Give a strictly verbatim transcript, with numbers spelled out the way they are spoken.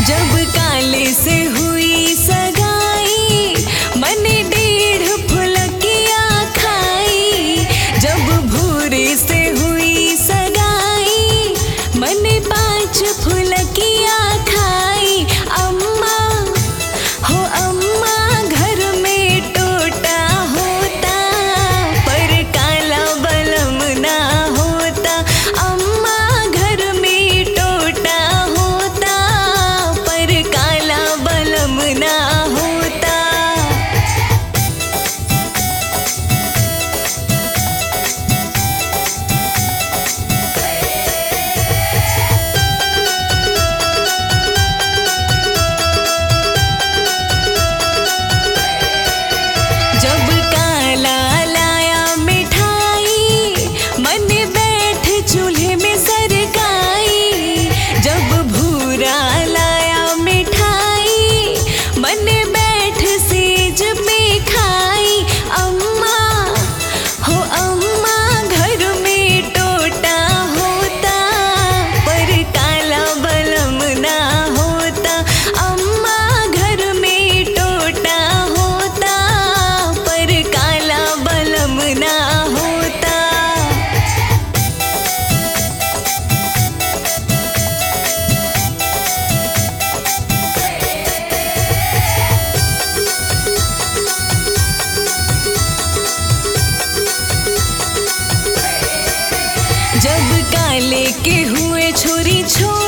जब काले से हुई सगाई मन डेढ़ फुलकिया खाई। जब भूरे से हुई सगाई मन पाँच फुलकिया खाई। अम्मा हो अम्मा घर में टोटा होता पर काला बलम ना होता। अम्मा घर में टोटा होता पर काला बलम ना होता। जब काला लाया मिठाई मन बैठ चूल्हे में सरकाई। जब भूरा लाया मिठाई मन बैठ सेज पे खाई। अम्मा हो अम्मा घर में टोटा होता पर काला बलम ना होता। अम्मा घर में टोटा होता पर काला बलम ना होता। जब काले के हुए छोरी छोरी